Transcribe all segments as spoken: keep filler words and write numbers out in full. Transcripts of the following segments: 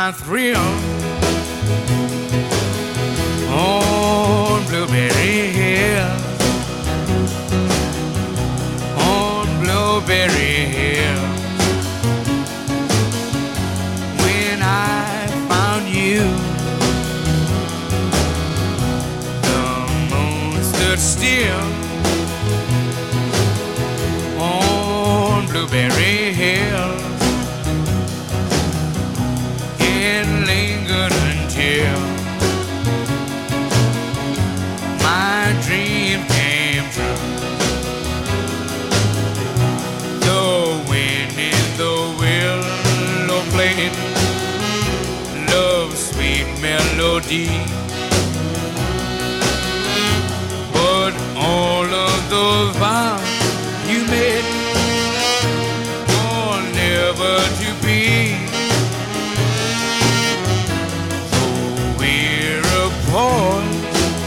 my thrill on Blueberry Hill, on Blueberry Hill. When I found you, the moon stood still on Blueberry Hill. It lingered until my dream came true. The wind in the willow played love's sweet melody, but all of those vows you made were never to be. So we're apart,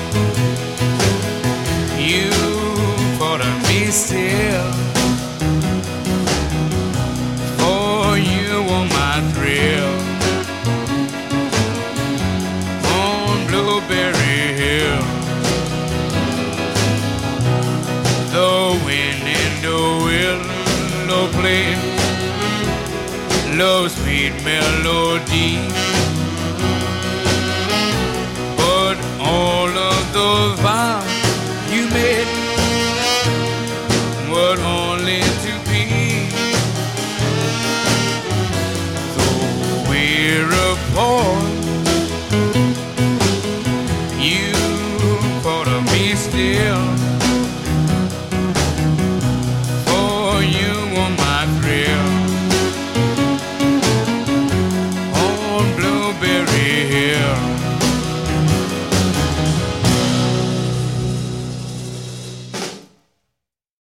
you thought of me still, for you were my thrill on Blueberry Hill. The wind in the willow played love's sweet melody,